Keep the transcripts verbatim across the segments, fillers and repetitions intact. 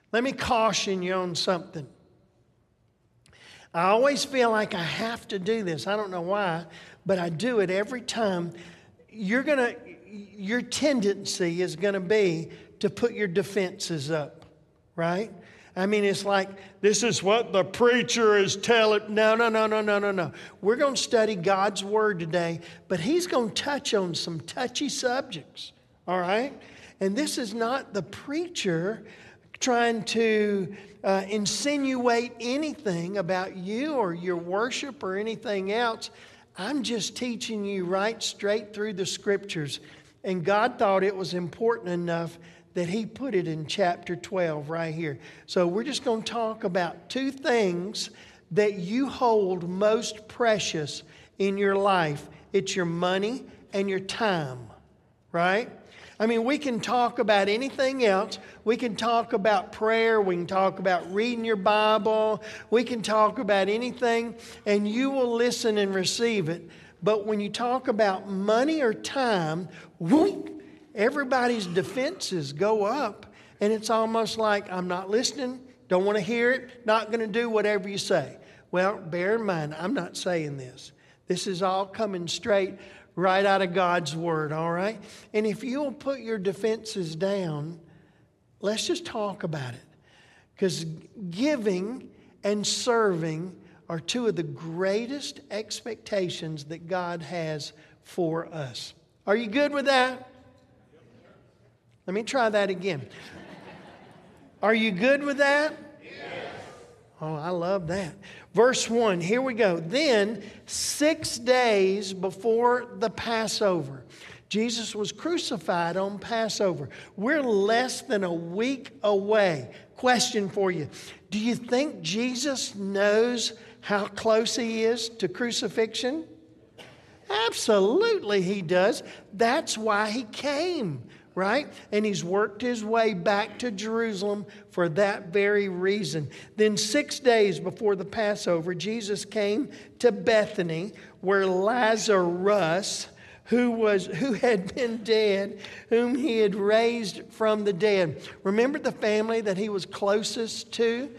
Let me caution you on something. I always feel like I have to do this. I don't know why, but I do it every time. You're gonna, your tendency is going to be to put your defenses up, right? I mean, it's like, this is what the preacher is telling. No, no, no, no, no, no, no. We're going to study God's Word today, but He's going to touch on some touchy subjects, all right? And this is not the preacher trying to uh, insinuate anything about you or your worship or anything else. I'm just teaching you right straight through the Scriptures. And God thought it was important enough that He put it in chapter twelve right here. So we're just going to talk about two things that you hold most precious in your life. It's your money and your time, right? I mean, we can talk about anything else. We can talk about prayer. We can talk about reading your Bible. We can talk about anything, and you will listen and receive it. But when you talk about money or time, whoop, everybody's defenses go up, and it's almost like, I'm not listening, don't want to hear it, not going to do whatever you say. Well, bear in mind, I'm not saying this. This is all coming straight right out of God's Word, all right? And if you'll put your defenses down, let's just talk about it. Because giving and serving are two of the greatest expectations that God has for us. Are you good with that? Let me try that again. Are you good with that? Yes. Oh, I love that. Verse one, here we go. Then, six days before the Passover, Jesus was crucified on Passover. We're less than a week away. Question for you. Do you think Jesus knows how close He is to crucifixion? Absolutely He does. That's why He came, right? And He's worked His way back to Jerusalem for that very reason. Then six days before the Passover, Jesus came to Bethany, where Lazarus, who was who had been dead, whom He had raised from the dead. Remember the family that He was closest to?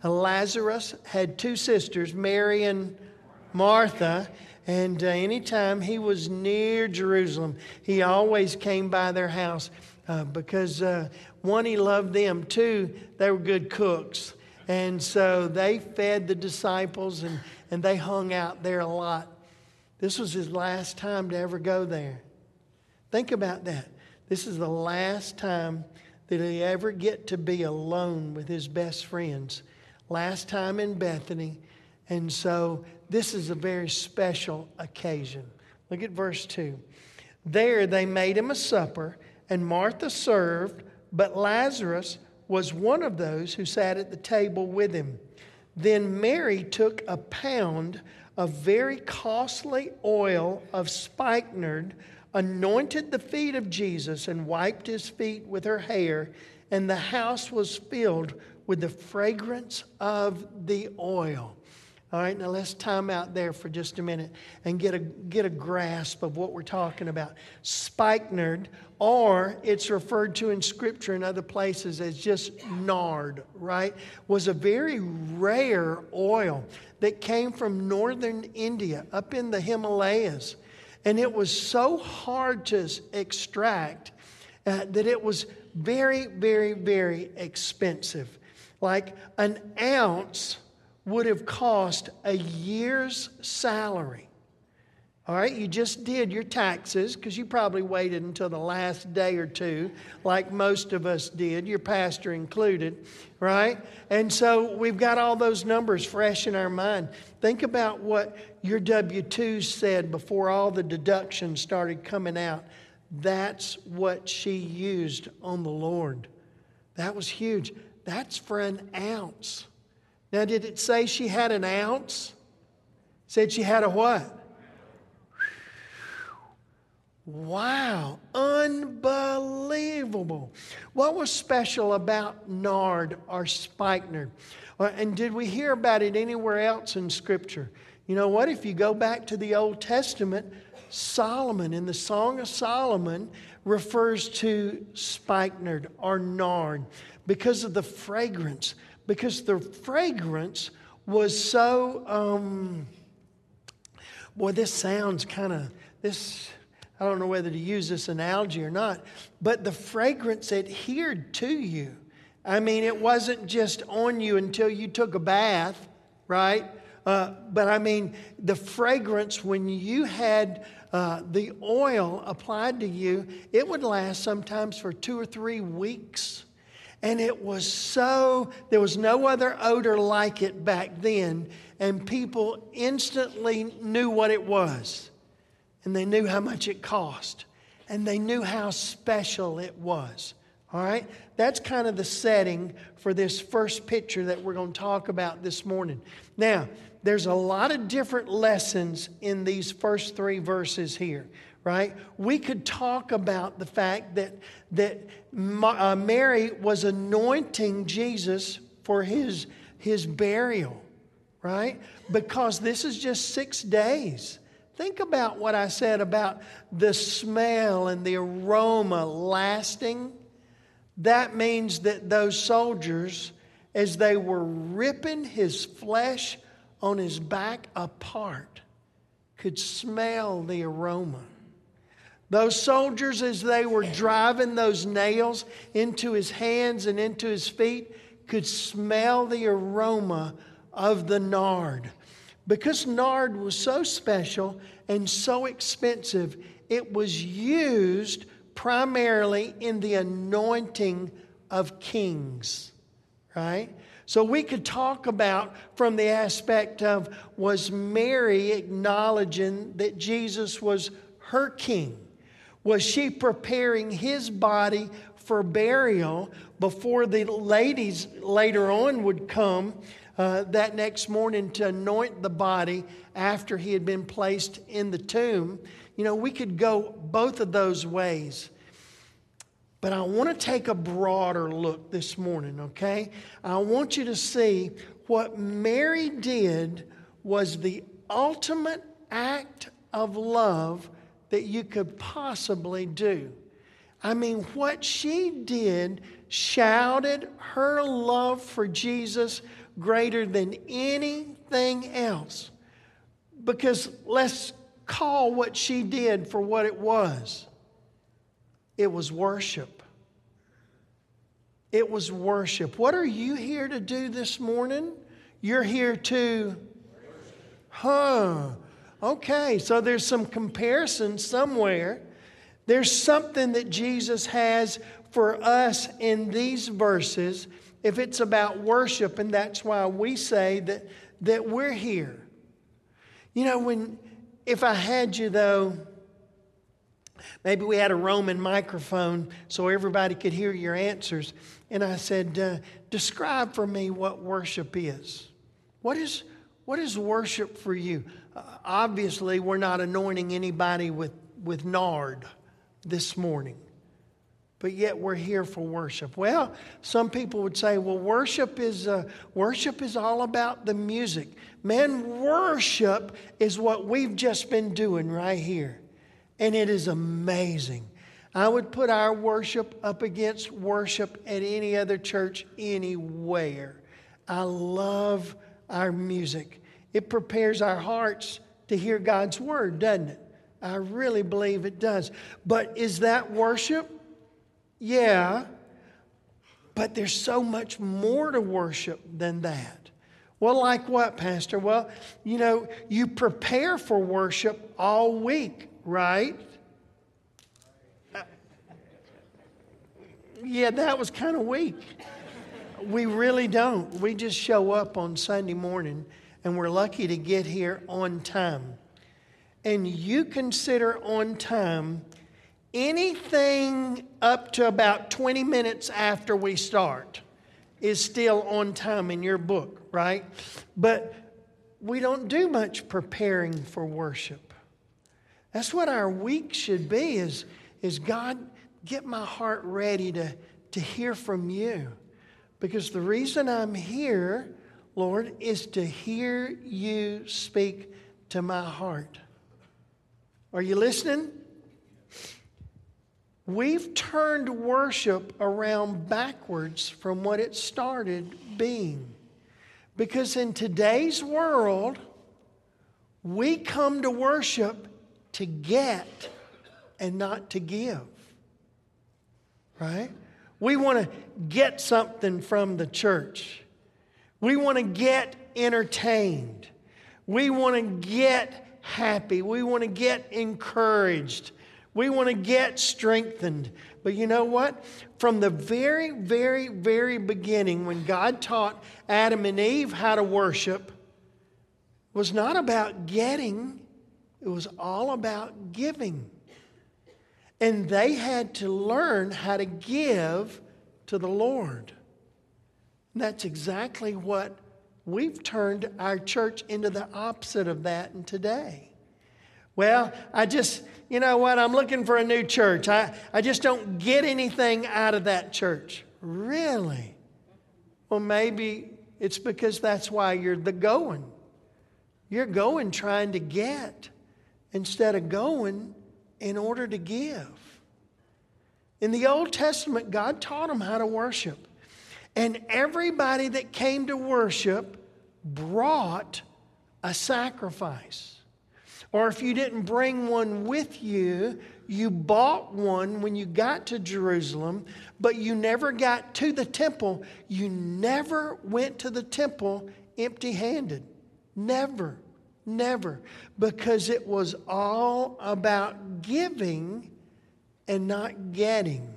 Lazarus had two sisters, Mary and Martha. And uh, anytime he was near Jerusalem, he always came by their house uh, because, uh, one, he loved them. Two, they were good cooks. And so they fed the disciples and, and they hung out there a lot. This was his last time to ever go there. Think about that. This is the last time that he ever get to be alone with his best friends. Last time in Bethany. And so this is a very special occasion. Look at verse two. There they made him a supper, and Martha served, but Lazarus was one of those who sat at the table with him. Then Mary took a pound of very costly oil of spikenard, anointed the feet of Jesus, and wiped His feet with her hair, and the house was filled with the fragrance of the oil. All right, now let's time out there for just a minute and get a get a grasp of what we're talking about. Spikenard, or it's referred to in Scripture and other places as just nard, right, was a very rare oil that came from northern India, up in the Himalayas. And it was so hard to extract uh, that it was very, very, very expensive. Like an ounce would have cost a year's salary. All right, you just did your taxes because you probably waited until the last day or two like most of us did, your pastor included, right? And so we've got all those numbers fresh in our mind. Think about what your W two's said before all the deductions started coming out. That's what she used on the Lord. That was huge. That's for an ounce. Now, did it say she had an ounce? It said she had a what? Wow, unbelievable. What was special about nard or spikenard? And did we hear about it anywhere else in Scripture? You know what? If you go back to the Old Testament, Solomon in the Song of Solomon refers to spikenard or nard because of the fragrance. Because the fragrance was so, um, boy, this sounds kind of, this, I don't know whether to use this analogy or not, but the fragrance adhered to you. I mean, it wasn't just on you until you took a bath, right? Uh, but I mean, the fragrance, when you had uh, the oil applied to you, it would last sometimes for two or three weeks. And it was so, there was no other odor like it back then. And people instantly knew what it was. And they knew how much it cost. And they knew how special it was. All right? That's kind of the setting for this first picture that we're going to talk about this morning. Now, there's a lot of different lessons in these first three verses here, right? We could talk about the fact that, that uh, Mary was anointing Jesus for his, his burial, right? Because this is just six days. Think about what I said about the smell and the aroma lasting. That means that those soldiers, as they were ripping his flesh on his back apart, could smell the aroma. Those soldiers, as they were driving those nails into his hands and into his feet, could smell the aroma of the nard. Because nard was so special and so expensive, it was used primarily in the anointing of kings, right? So we could talk about from the aspect of, was Mary acknowledging that Jesus was her king? Was she preparing his body for burial before the ladies later on would come uh, that next morning to anoint the body after he had been placed in the tomb? You know, we could go both of those ways. But I want to take a broader look this morning, okay? I want you to see what Mary did was the ultimate act of love that you could possibly do. I mean, what she did shouted her love for Jesus greater than anything else. Because let's call what she did for what it was. It was worship. It was worship. What are you here to do this morning? You're here to... Huh. Okay, so there's some comparison somewhere. There's something that Jesus has for us in these verses if it's about worship, and that's why we say that, that we're here. You know, when if I had you, though... Maybe we had a Roman microphone so everybody could hear your answers. And I said, uh, describe for me what worship is. What is, what is worship for you? Uh, obviously, we're not anointing anybody with, with nard this morning. But yet we're here for worship. Well, some people would say, well, worship is, uh, worship is all about the music. Man, worship is what we've just been doing right here. And it is amazing. I would put our worship up against worship at any other church anywhere. I love our music. It prepares our hearts to hear God's word, doesn't it? I really believe it does. But is that worship? Yeah. But there's so much more to worship than that. Well, like what, Pastor? Well, you know, you prepare for worship all week. Right? Uh, yeah, that was kind of weak. We really don't. We just show up on Sunday morning, and we're lucky to get here on time. And you consider on time anything up to about twenty minutes after we start is still on time in your book, right? But we don't do much preparing for worship. That's what our week should be, is, is God, get my heart ready to, to hear from you. Because the reason I'm here, Lord, is to hear you speak to my heart. Are you listening? We've turned worship around backwards from what it started being. Because in today's world, we come to worship to get and not to give. Right? We want to get something from the church. We want to get entertained. We want to get happy. We want to get encouraged. We want to get strengthened. But you know what? From the very, very, very beginning, when God taught Adam and Eve how to worship, was not about getting. It was all about giving. And they had to learn how to give to the Lord. And that's exactly what we've turned our church into, the opposite of that in today. Well, I just, you know what, I'm looking for a new church. I, I just don't get anything out of that church. Really? Well, maybe it's because that's why you're the going. You're going trying to get instead of going in order to give. In the Old Testament, God taught them how to worship. And everybody that came to worship brought a sacrifice. Or if you didn't bring one with you, you bought one when you got to Jerusalem, but you never got to the temple. You never went to the temple empty-handed. Never, never. Because it was all about giving and not getting.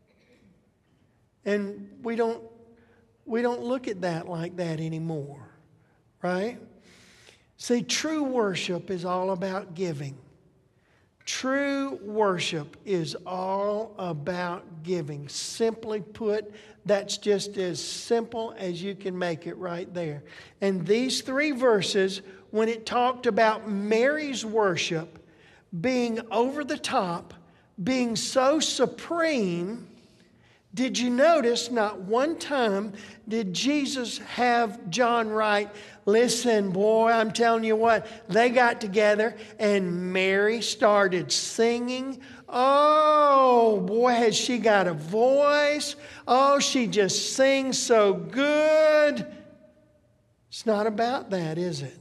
And we don't we don't look at that like that anymore, right? See, true worship is all about giving. True worship is all about giving. Simply put, that's just as simple as you can make it right there. And these three verses, when it talked about Mary's worship being over the top, being so supreme, did you notice not one time did Jesus have John write, listen, boy, I'm telling you what, they got together and Mary started singing. Oh, boy, has she got a voice. Oh, she just sings so good. It's not about that, is it?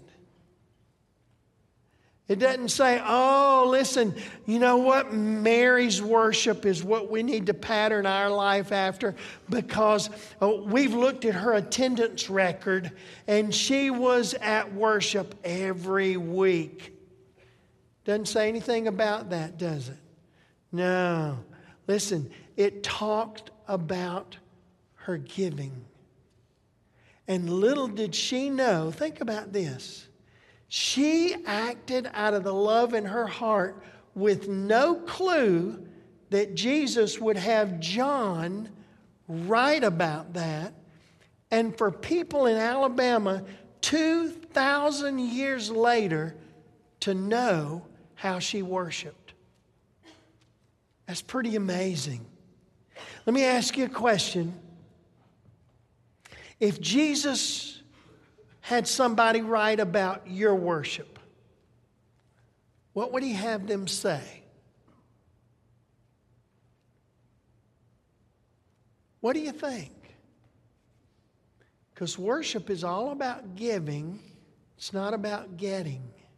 It doesn't say, oh, listen, you know what? Mary's worship is what we need to pattern our life after because oh, we've looked at her attendance record and she was at worship every week. Doesn't say anything about that, does it? No. Listen, it talked about her giving. And little did she know, think about this. She acted out of the love in her heart with no clue that Jesus would have John write about that. And for people in Alabama two thousand years later to know how she worshiped. That's pretty amazing. Let me ask you a question. If Jesus had somebody write about your worship, what would he have them say? What do you think? Because worship is all about giving. It's not about getting.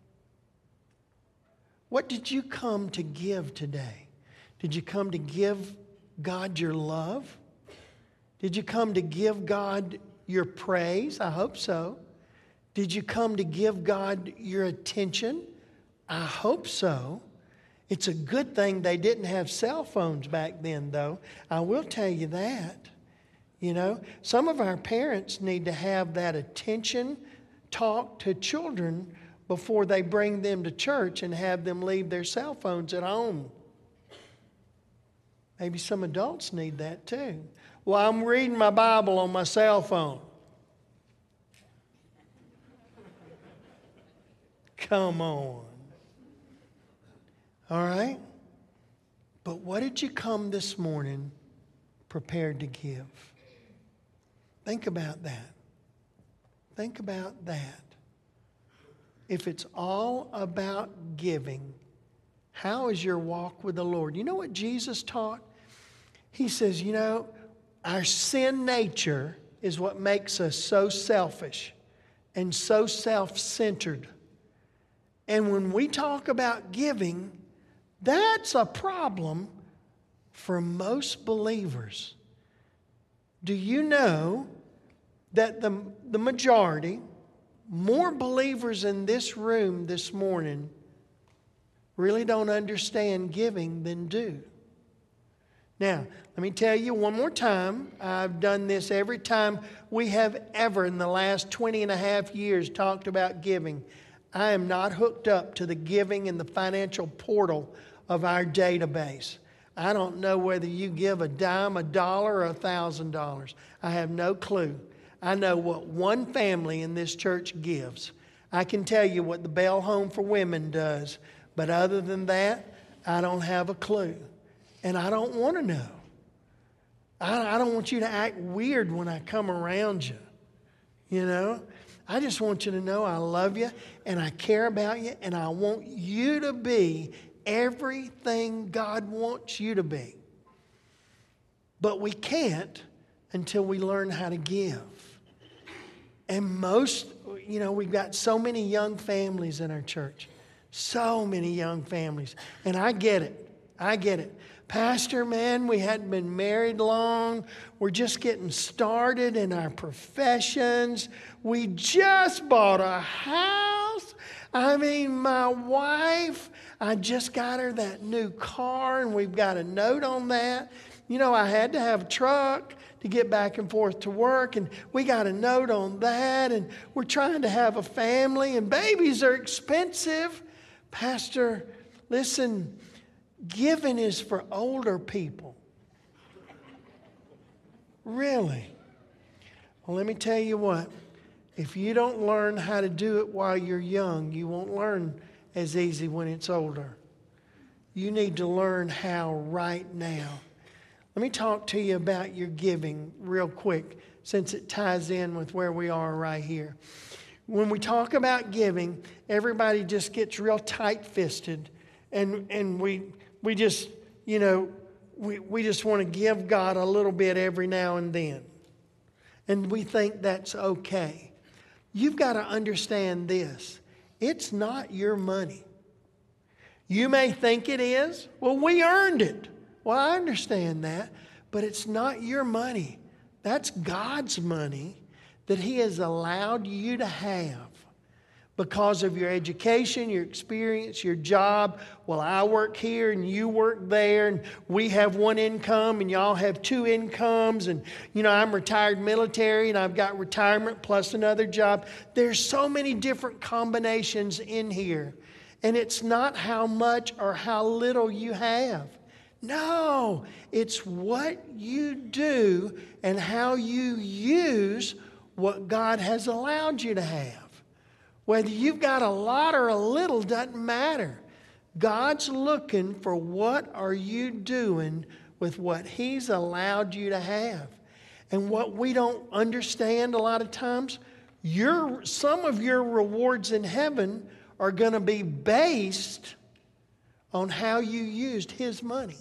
What did you come to give today? Did you come to give God your love? Did you come to give God your praise? I hope so. Did you come to give God your attention? I hope so. It's a good thing they didn't have cell phones back then, though. I will tell you that. You know, some of our parents need to have that attention talk to children before they bring them to church and have them leave their cell phones at home. Maybe some adults need that too. Well, I'm reading my Bible on my cell phone. Come on. All right? But what did you come this morning prepared to give? Think about that. Think about that. If it's all about giving, How is your walk with the Lord? You know what Jesus taught? He says, you know, our sin nature is what makes us so selfish and so self-centered. And when we talk about giving, that's a problem for most believers. Do you know that the, the majority, more believers in this room this morning, really don't understand giving than do? Now, let me tell you one more time. I've done this every time we have ever in the last twenty and a half years talked about giving. I am not hooked up to the giving and the financial portal of our database. I don't know whether you give a dime, a dollar, or a thousand dollars. I have no clue. I know what one family in this church gives. I can tell you what the Bell Home for Women does. But other than that, I don't have a clue. And I don't want to know. I, I don't want you to act weird when I come around you. You know? I just want you to know I love you and I care about you and I want you to be everything God wants you to be. But we can't until we learn how to give. And most, you know, we've got so many young families in our church. So many young families. And I get it. I get it. Pastor, man, we hadn't been married long. We're just getting started in our professions. We just bought a house. I mean, my wife, I just got her that new car, and we've got a note on that. You know, I had to have a truck to get back and forth to work, and we got a note on that, and we're trying to have a family, and babies are expensive. Pastor, listen, giving is for older people. Really? Well, let me tell you what. If you don't learn how to do it while you're young, you won't learn as easy when it's older. You need to learn how right now. Let me talk to you about your giving real quick, since it ties in with where we are right here. When we talk about giving, everybody just gets real tight-fisted, and, and we we just, you know, we, we just want to give God a little bit every now and then. And we think that's okay. You've got to understand this. It's not your money. You may think it is. Well, we earned it. Well, I understand that. But it's not your money. That's God's money that He has allowed you to have because of your education, your experience, your job. Well, I work here and you work there, and we have one income and y'all have two incomes. And, you know, I'm retired military and I've got retirement plus another job. There's so many different combinations in here. And it's not how much or how little you have. No, it's what you do and how you use what God has allowed you to have. Whether you've got a lot or a little doesn't matter. God's looking for what are you doing with what He's allowed you to have. And what we don't understand a lot of times, your, some of your rewards in heaven are going to be based on how you used His money.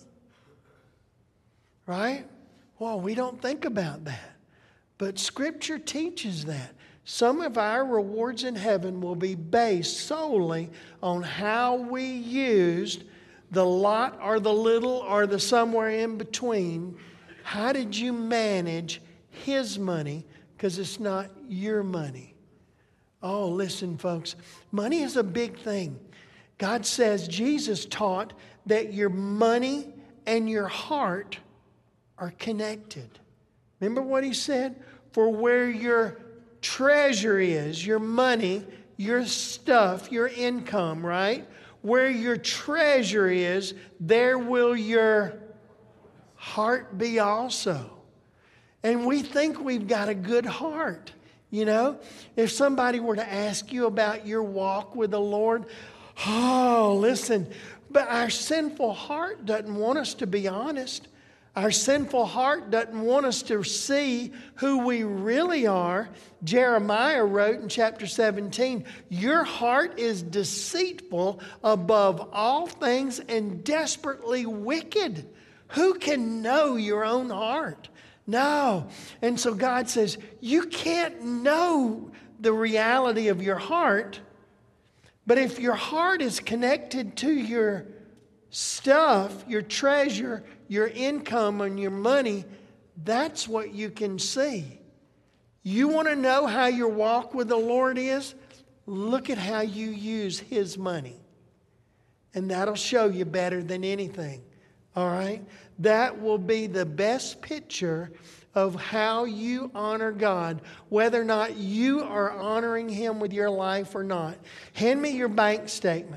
Right? Well, we don't think about that. But Scripture teaches that. Some of our rewards in heaven will be based solely on how we used the lot or the little or the somewhere in between. How did you manage His money? Because it's not your money. Oh, listen, folks. Money is a big thing. God says, Jesus taught that your money and your heart are connected. Remember what He said? For where your treasure is, your money, your stuff, your income, right? Where your treasure is, there will your heart be also. And we think we've got a good heart. You know, if somebody were to ask you about your walk with the Lord, oh, listen, but our sinful heart doesn't want us to be honest. Our sinful heart doesn't want us to see who we really are. Jeremiah wrote in chapter seventeen, your heart is deceitful above all things and desperately wicked. Who can know your own heart? No. And so God says, you can't know the reality of your heart, but if your heart is connected to your stuff, your treasure, your income, and your money, that's what you can see. You want to know how your walk with the Lord is? Look at how you use His money. And that'll show you better than anything. All right? That will be the best picture of how you honor God, whether or not you are honoring Him with your life or not. Hand me your bank statement.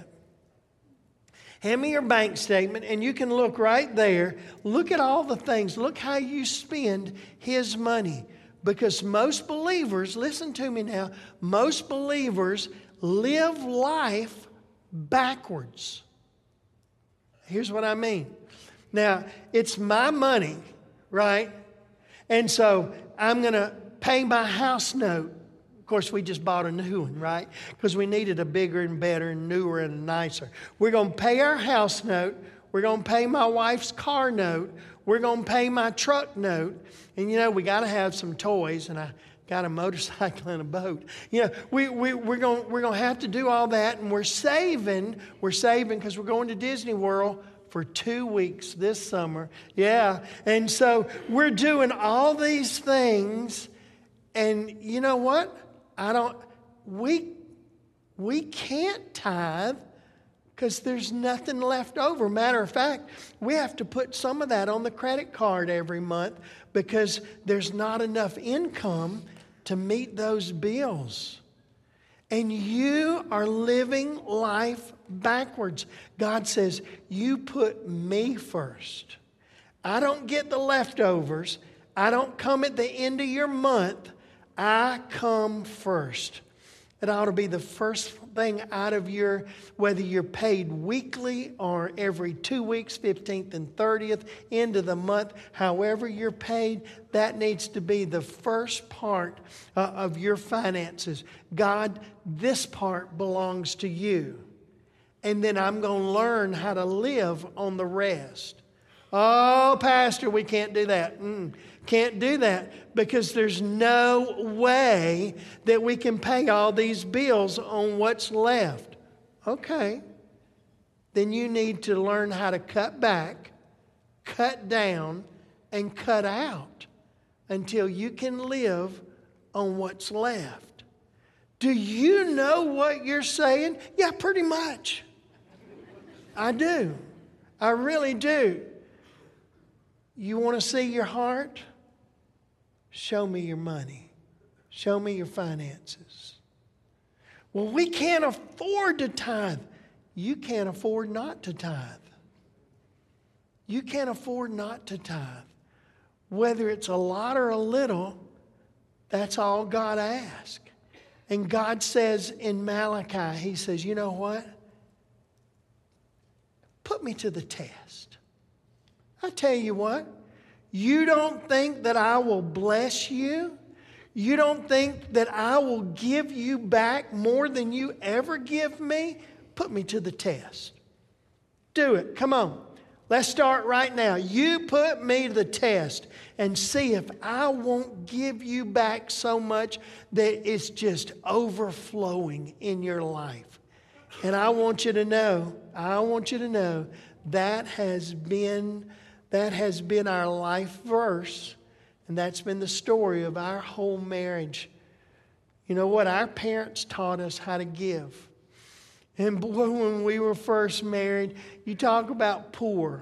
Hand me your bank statement, and you can look right there. Look at all the things. Look how you spend His money. Because most believers, listen to me now, most believers live life backwards. Here's what I mean. Now, it's my money, right? And so I'm going to pay my house note. Of course, we just bought a new one, right? Because we needed a bigger and better and newer and nicer. We're going to pay our house note. We're going to pay my wife's car note. We're going to pay my truck note. And, you know, we got to have some toys. And I got a motorcycle and a boat. You know, we, we, we're going we're going to have to do all that. And we're saving. We're saving because we're going to Disney World for two weeks this summer. Yeah. And so we're doing all these things. And you know what? I don't, we, we can't tithe because there's nothing left over. Matter of fact, we have to put some of that on the credit card every month because there's not enough income to meet those bills. And you are living life backwards. God says, you put me first. I don't get the leftovers. I don't come at the end of your month. I come first. It ought to be the first thing out of your, whether you're paid weekly or every two weeks, fifteenth and thirtieth, end of the month, however you're paid, that needs to be the first part uh, of your finances. God, this part belongs to you. And then I'm going to learn how to live on the rest. Oh, Pastor, we can't do that. Mm, can't do that because there's no way that we can pay all these bills on what's left. Okay. Then you need to learn how to cut back, cut down, and cut out until you can live on what's left. Do you know what you're saying? Yeah, pretty much. I do. I really do. You want to see your heart? Show me your money. Show me your finances. Well, we can't afford to tithe. You can't afford not to tithe. You can't afford not to tithe. Whether it's a lot or a little, that's all God asks. And God says in Malachi, He says, you know what? Put me to the test. I tell you what, you don't think that I will bless you? You don't think that I will give you back more than you ever give me? Put me to the test. Do it. Come on. Let's start right now. You put me to the test and see if I won't give you back so much that it's just overflowing in your life. And I want you to know, I want you to know that has been That has been our life verse, and that's been the story of our whole marriage. You know what? Our parents taught us how to give. And boy, when we were first married, you talk about poor.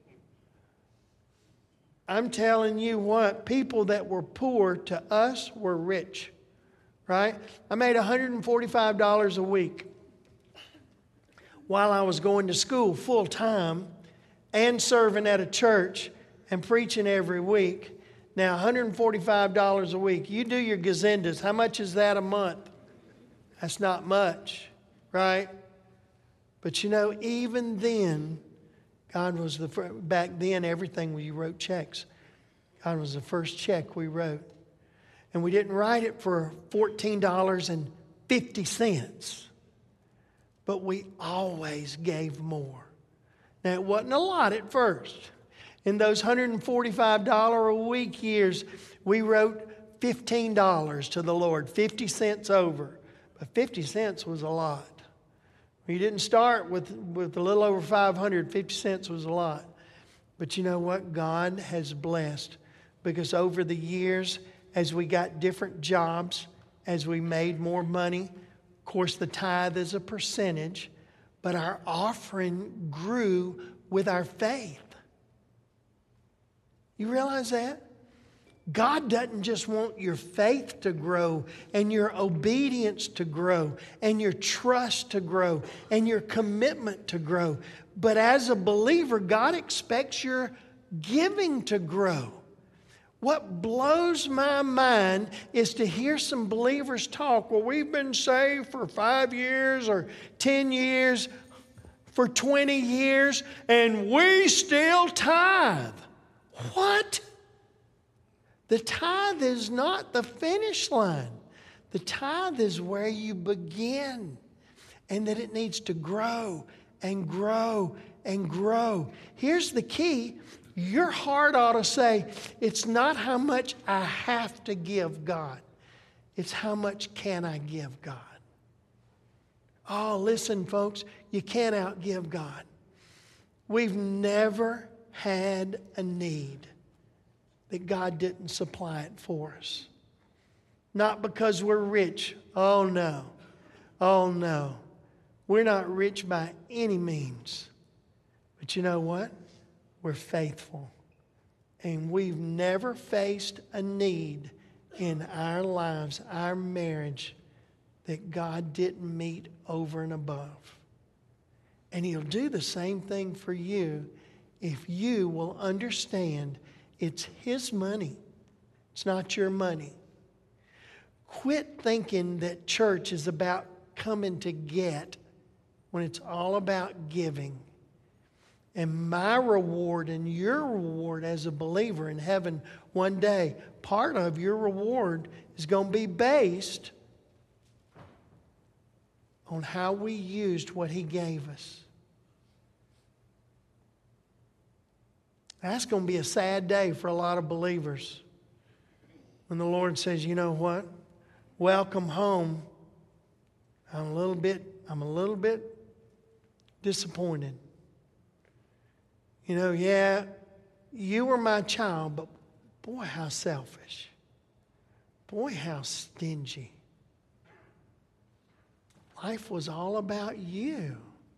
I'm telling you what, people that were poor to us were rich, right? I made one hundred forty-five dollars a week while I was going to school full time and serving at a church and preaching every week. Now, one hundred forty-five dollars a week. You do your gazendas. How much is that a month? That's not much, right? But you know, even then, God was the fir- back then, everything we wrote checks. God was the first check we wrote. And we didn't write it for fourteen dollars and fifty cents. But we always gave more. Now, it wasn't a lot at first. In those one hundred forty-five dollars a week years, we wrote fifteen dollars to the Lord, fifty cents over. But fifty cents was a lot. We didn't start with, with a little over five hundred. fifty cents was a lot. But you know what? God has blessed. Because over the years, as we got different jobs, as we made more money, of course the tithe is a percentage, but our offering grew with our faith. You realize that? God doesn't just want your faith to grow and your obedience to grow and your trust to grow and your commitment to grow. But as a believer, God expects your giving to grow. What blows my mind is to hear some believers talk. Well, we've been saved for five years or ten years, for twenty years, and we still tithe. What? The tithe is not the finish line. The tithe is where you begin, and that it needs to grow and grow and grow. Here's the key. Your heart ought to say, it's not how much I have to give God. It's how much can I give God. Oh, listen, folks, you can't outgive God. We've never had a need that God didn't supply it for us. Not because we're rich. Oh, no. Oh, no. We're not rich by any means. But you know what? We're faithful. And we've never faced a need in our lives, our marriage, that God didn't meet over and above. And He'll do the same thing for you if you will understand it's His money. It's not your money. Quit thinking that church is about coming to get when it's all about giving. And my reward and your reward as a believer in heaven one day, part of your reward is going to be based on how we used what He gave us. That's going to be a sad day for a lot of believers when the Lord says, you know what? Welcome home. I'm a little bit, I'm a little bit disappointed. You know, yeah, you were my child, but boy, how selfish. Boy, how stingy. Life was all about you.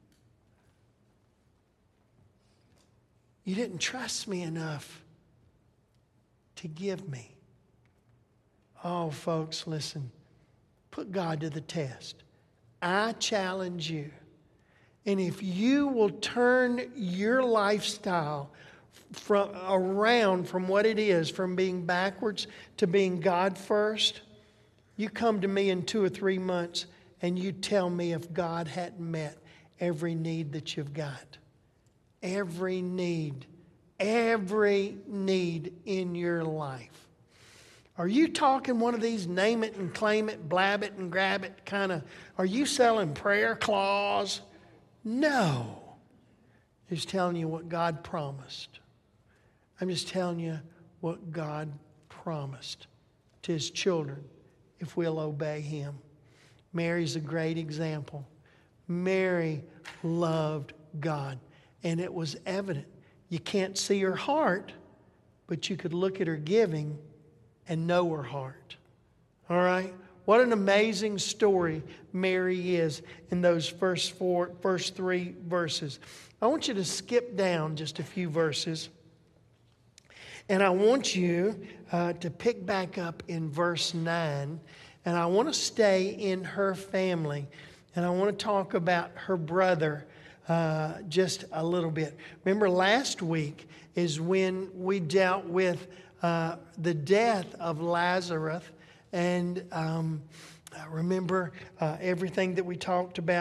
You didn't trust me enough to give me. Oh, folks, listen. Put God to the test. I challenge you. And if you will turn your lifestyle from around from what it is, from being backwards to being God first, you come to me in two or three months and you tell me if God hadn't met every need that you've got. Every need. Every need in your life. Are you talking one of these name it and claim it, blab it and grab it kind of, are you selling prayer claws? No. I'm just telling you what God promised. I'm just telling you what God promised to His children if we'll obey Him. Mary's a great example. Mary loved God, and it was evident. You can't see her heart, but you could look at her giving and know her heart. All right? What an amazing story Mary is in those first four, first three verses. I want you to skip down just a few verses. And I want you uh, to pick back up in verse nine. And I want to stay in her family. And I want to talk about her brother uh, just a little bit. Remember last week is when we dealt with uh, the death of Lazarus. And um, remember uh, everything that we talked about.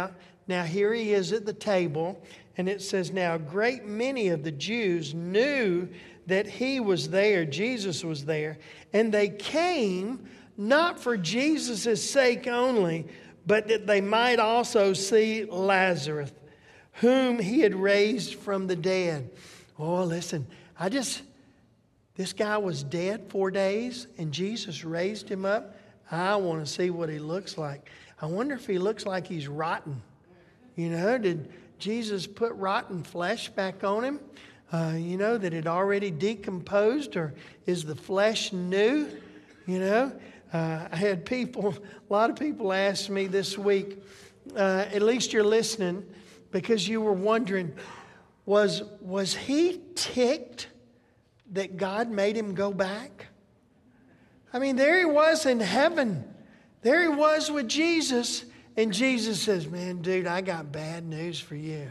Now here he is at the table, and it says, now a great many of the Jews knew that he was there, Jesus was there, and they came not for Jesus' sake only, but that they might also see Lazarus, whom he had raised from the dead. Oh, listen, I just, this guy was dead four days, and Jesus raised him up. I want to see what he looks like. I wonder if he looks like he's rotten. You know, did Jesus put rotten flesh back on him? Uh, you know, that it already decomposed, or is the flesh new? You know, uh, I had people, a lot of people asked me this week, uh, at least you're listening, because you were wondering, was, was he ticked that God made him go back? I mean, there he was in heaven. There he was with Jesus. And Jesus says, man, dude, I got bad news for you.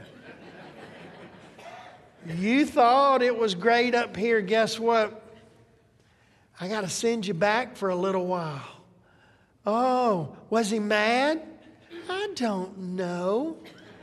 You thought it was great up here. Guess what? I got to send you back for a little while. Oh, was he mad? I don't know.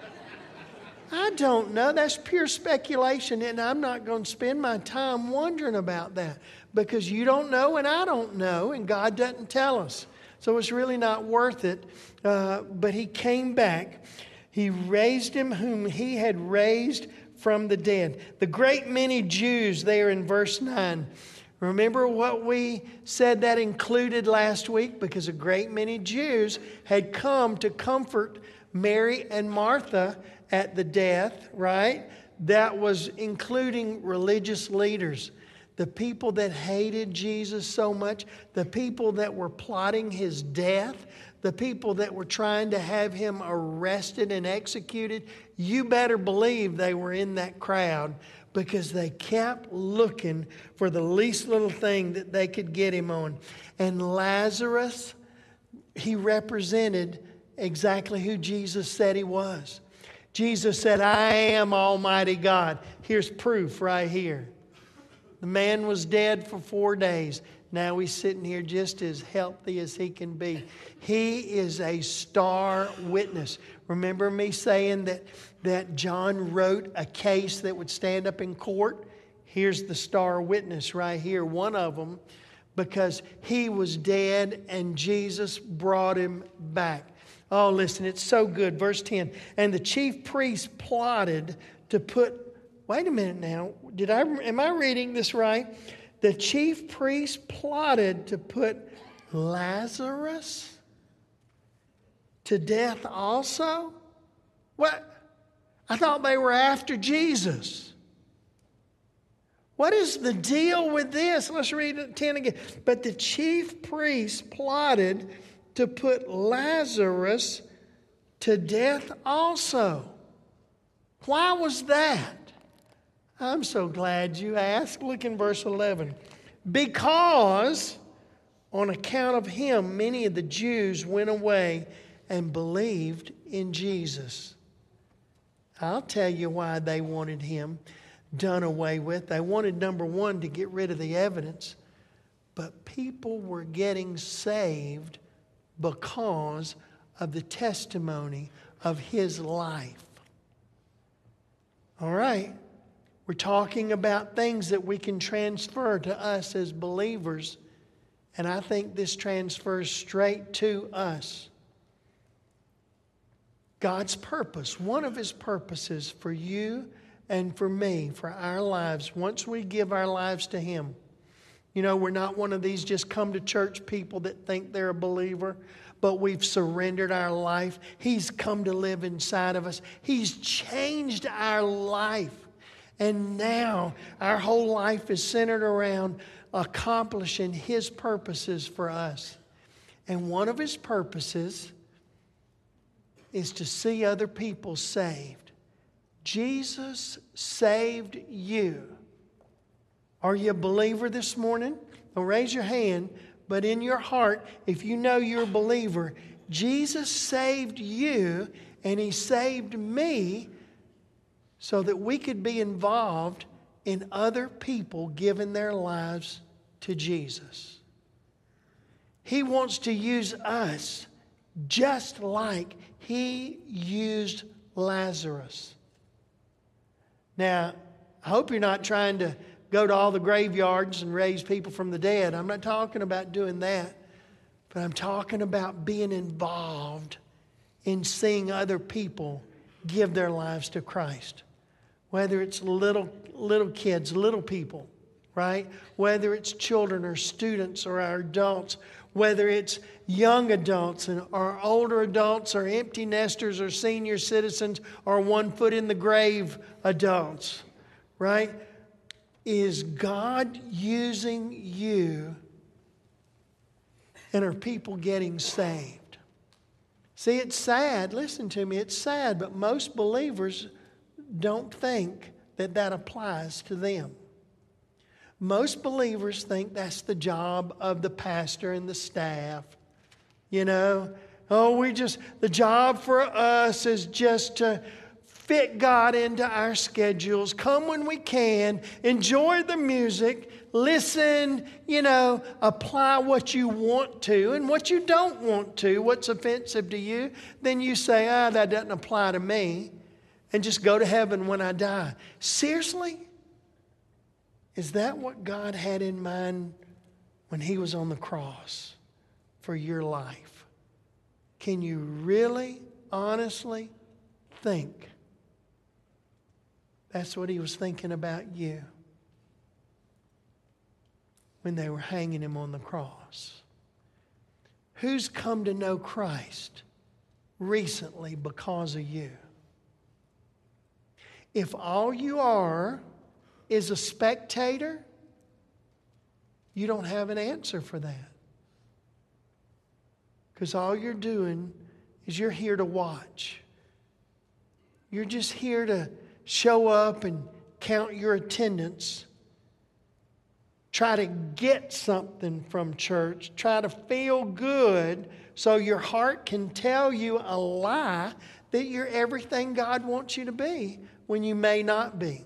I don't know. That's pure speculation, and I'm not going to spend my time wondering about that because you don't know and I don't know, and God doesn't tell us. So it's really not worth it. Uh, but he came back. He raised him whom he had raised from the dead. The great many Jews there in verse nine. Remember what we said that included last week? Because a great many Jews had come to comfort Mary and Martha at the death, right? That was including religious leaders. The people that hated Jesus so much, the people that were plotting his death, the people that were trying to have him arrested and executed, you better believe they were in that crowd because they kept looking for the least little thing that they could get him on. And Lazarus, he represented exactly who Jesus said he was. Jesus said, I am Almighty God. Here's proof right here. The man was dead for four days. Now he's sitting here just as healthy as he can be. He is a star witness. Remember me saying that, that John wrote a case that would stand up in court? Here's the star witness right here, one of them, because he was dead and Jesus brought him back. Oh, listen, it's so good. Verse ten, and the chief priests plotted to put, wait a minute now, did I, am I reading this right? The chief priests plotted to put Lazarus to death also? What? I thought they were after Jesus. What is the deal with this? Let's read it ten again. But the chief priests plotted to put Lazarus to death also. Why was that? I'm so glad you asked. Look in verse eleven. Because on account of him, many of the Jews went away and believed in Jesus. I'll tell you why they wanted him done away with. They wanted, number one, to get rid of the evidence. But people were getting saved because of the testimony of his life. All right. We're talking about things that we can transfer to us as believers. And I think this transfers straight to us. God's purpose, one of his purposes for you and for me, for our lives, once we give our lives to him. You know, we're not one of these just come to church people that think they're a believer, but we've surrendered our life. He's come to live inside of us. He's changed our life. And now our whole life is centered around accomplishing his purposes for us. And one of his purposes is to see other people saved. Jesus saved you. Are you a believer this morning? Don't raise your hand, but in your heart, if you know you're a believer, Jesus saved you and he saved me so that we could be involved in other people giving their lives to Jesus. He wants to use us just like he used Lazarus. Now, I hope you're not trying to go to all the graveyards and raise people from the dead. I'm not talking about doing that. But I'm talking about being involved in seeing other people give their lives to Christ. Whether it's little, little kids, little people, right? Whether it's children or students or our adults. Whether it's young adults and or older adults or empty nesters or senior citizens or one foot in the grave adults, right? Is God using you, and are people getting saved? See, it's sad. Listen to me. It's sad, but most believers don't think that that applies to them. Most believers think that's the job of the pastor and the staff. You know, oh, we just, the job for us is just to fit God into our schedules, come when we can, enjoy the music, listen, you know, apply what you want to and what you don't want to, what's offensive to you. Then you say, ah, that doesn't apply to me, and just go to heaven when I die. Seriously? Is that what God had in mind when he was on the cross for your life? Can you really, honestly think that's what he was thinking about you when they were hanging him on the cross? Who's come to know Christ recently because of you? If all you are is a spectator, you don't have an answer for that. Because all you're doing is you're here to watch. You're just here to show up and count your attendance. Try to get something from church. Try to feel good so your heart can tell you a lie that you're everything God wants you to be when you may not be.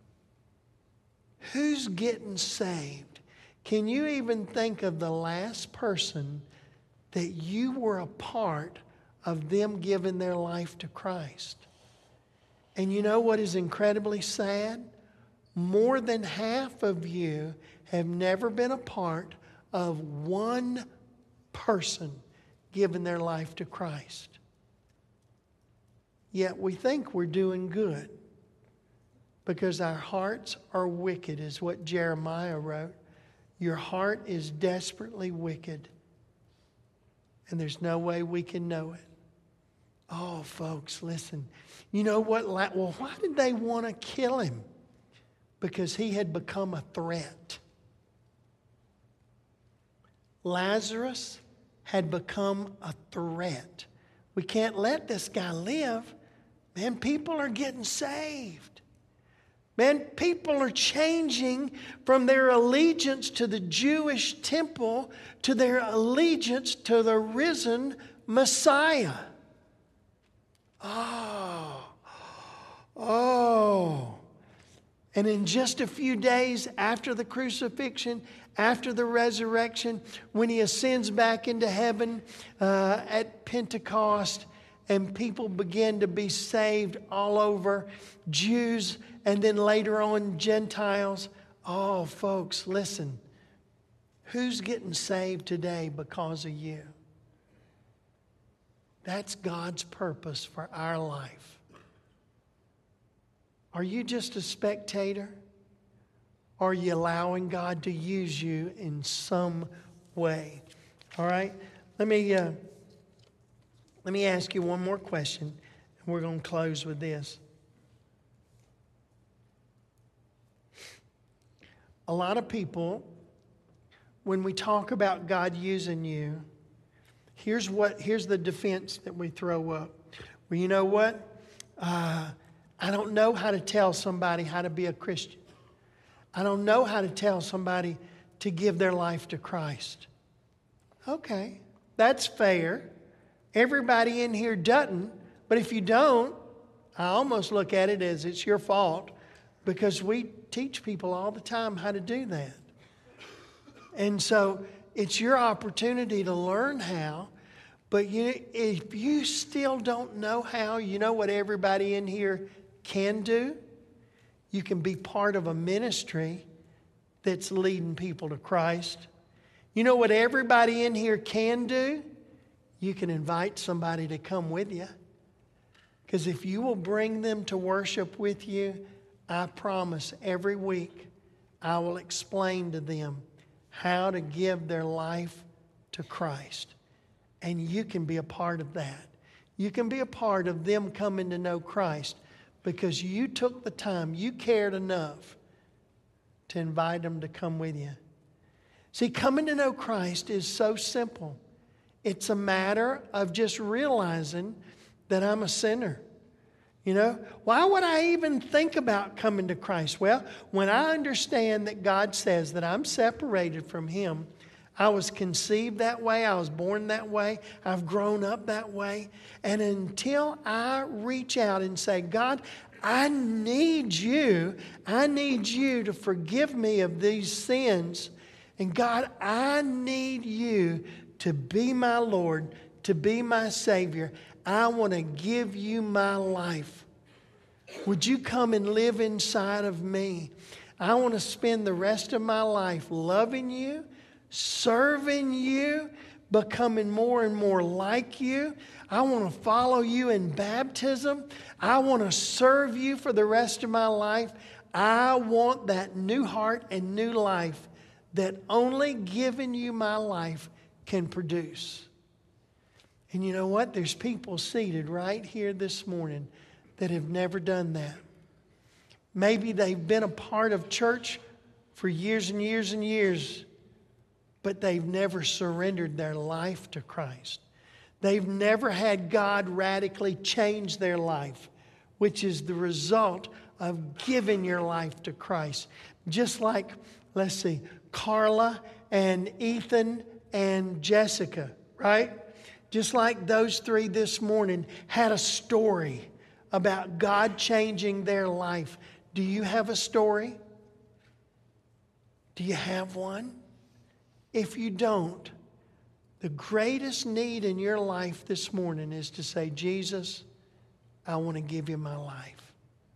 Who's getting saved? Can you even think of the last person that you were a part of them giving their life to Christ? And you know what is incredibly sad? More than half of you have never been a part of one person giving their life to Christ. Yet we think we're doing good because our hearts are wicked, is what Jeremiah wrote. Your heart is desperately wicked, and there's no way we can know it. Oh, folks, listen. You know what? Well, why did they want to kill him? Because he had become a threat. Lazarus had become a threat. We can't let this guy live. Man, people are getting saved. Man, people are changing from their allegiance to the Jewish temple to their allegiance to the risen Messiah. Oh, oh. And in just a few days after the crucifixion, after the resurrection, when he ascends back into heaven uh, at Pentecost, and people begin to be saved all over, Jews and then later on Gentiles. Oh, folks, listen. Who's getting saved today because of you? That's God's purpose for our life. Are you just a spectator? Or are you allowing God to use you in some way? All right? Let me, uh, let me ask you one more question, and we're going to close with this. A lot of people, when we talk about God using you, Here's what. Here's the defense that we throw up. Well, you know what? Uh, I don't know how to tell somebody how to be a Christian. I don't know how to tell somebody to give their life to Christ. Okay, that's fair. Everybody in here doesn't. But if you don't, I almost look at it as it's your fault, because we teach people all the time how to do that. And so it's your opportunity to learn how. But you, if you still don't know how, you know what everybody in here can do? You can be part of a ministry that's leading people to Christ. You know what everybody in here can do? You can invite somebody to come with you. Because if you will bring them to worship with you, I promise every week I will explain to them how to give their life to Christ. And you can be a part of that. You can be a part of them coming to know Christ because you took the time, you cared enough to invite them to come with you. See, coming to know Christ is so simple. It's a matter of just realizing that I'm a sinner. You know, why would I even think about coming to Christ? Well, when I understand that God says that I'm separated from Him, I was conceived that way, I was born that way, I've grown up that way. And until I reach out and say, God, I need you, I need you to forgive me of these sins. And God, I need you to be my Lord, to be my Savior. I want to give you my life. Would you come and live inside of me? I want to spend the rest of my life loving you, serving you, becoming more and more like you. I want to follow you in baptism. I want to serve you for the rest of my life. I want that new heart and new life that only giving you my life can produce. And you know what? There's people seated right here this morning that have never done that. Maybe they've been a part of church for years and years and years, but they've never surrendered their life to Christ. They've never had God radically change their life, which is the result of giving your life to Christ. Just like, let's see, Carla and Ethan and Jessica, right? Just like those three this morning had a story about God changing their life. Do you have a story? Do you have one? If you don't, the greatest need in your life this morning is to say, Jesus, I want to give you my life.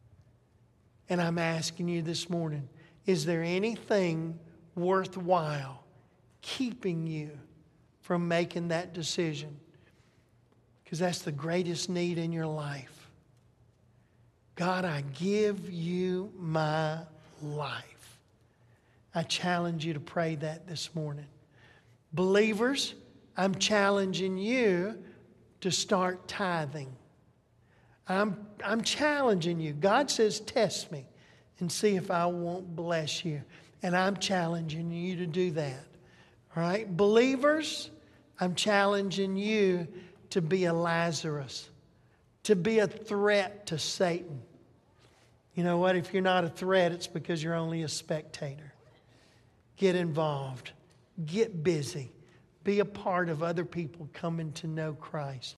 And I'm asking you this morning, is there anything worthwhile keeping you from making that decision? Because that's the greatest need in your life. God, I give you my life. I challenge you to pray that this morning. Believers, I'm challenging you to start tithing. I'm, I'm challenging you. God says, test me and see if I won't bless you. And I'm challenging you to do that. All right? Believers, I'm challenging you to be a Lazarus, to be a threat to Satan. You know what? If you're not a threat, it's because you're only a spectator. Get involved. Get busy. Be a part of other people coming to know Christ.